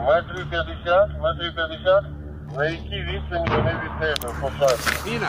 Метрів 50. На якій відстані вони від тебе посадять? Міна.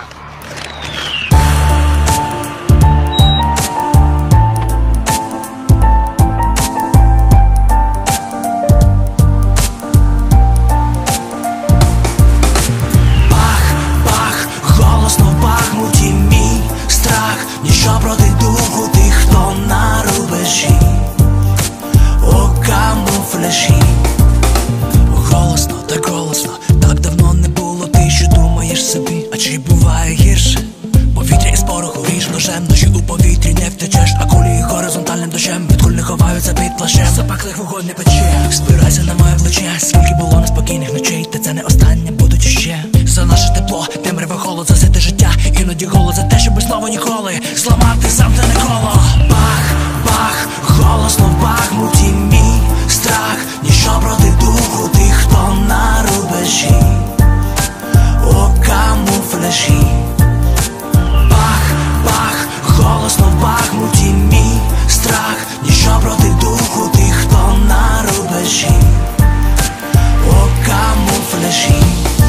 Голосно в Бахмуті мій страх, ніщо проти духу тих, хто на рубежі, у камуфляжі. Голосно, так голосно, так давно не було, ти що думаєш собі, а чи буває гірше? Повітря із пороху ріж ножем, ночі у повітрі не втечеш, а кулі горизонтальним дощем від куль не ховаються під плащем. Запеклих вогонь не пече, спирайся на моє плече. Скільки було неспокійних ночей, та це не останнє, будуть іще. За наше тепло, темряве холод, засити життя. Іноді голод за те, щоб слово ніколи зламати замкнене коло. Бах, бах, голосно в Бахмуті мій страх, ніщо проти духу тих, хто на рубежі, у камуфляжі. Бах, бах, голосно в Бахмуті мій страх, ніщо проти духу тих, хто на рубежі, у камуфляжі.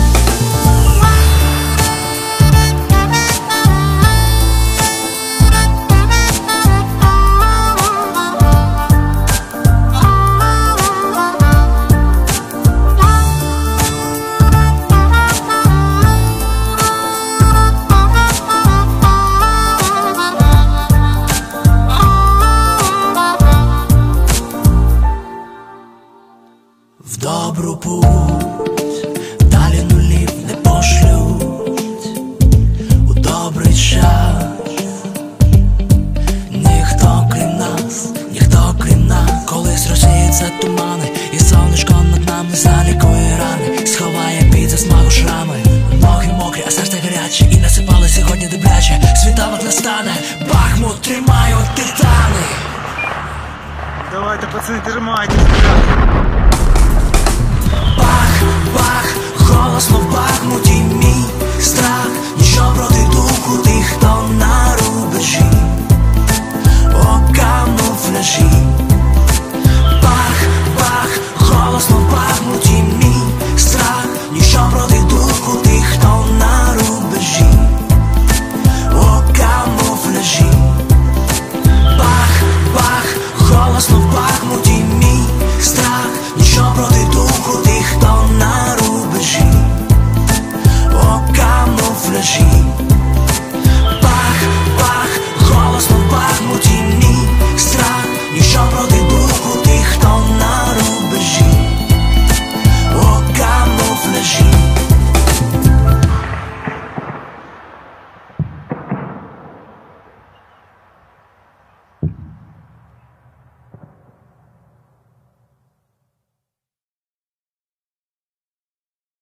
В добру путь далі нулів не пошлють, у добрий час ніхто крім нас, колись розсіються тумани, і сонечко над нами залікує рани, сховає під засмагу шрами. Ноги мокрі, а серце гаряче, і насипали сьогодні добряче. Світанок настане, Бахмут тримають титани. Давайте, пацани, тримайтесь. Бах, бах, голосно в Бахмуті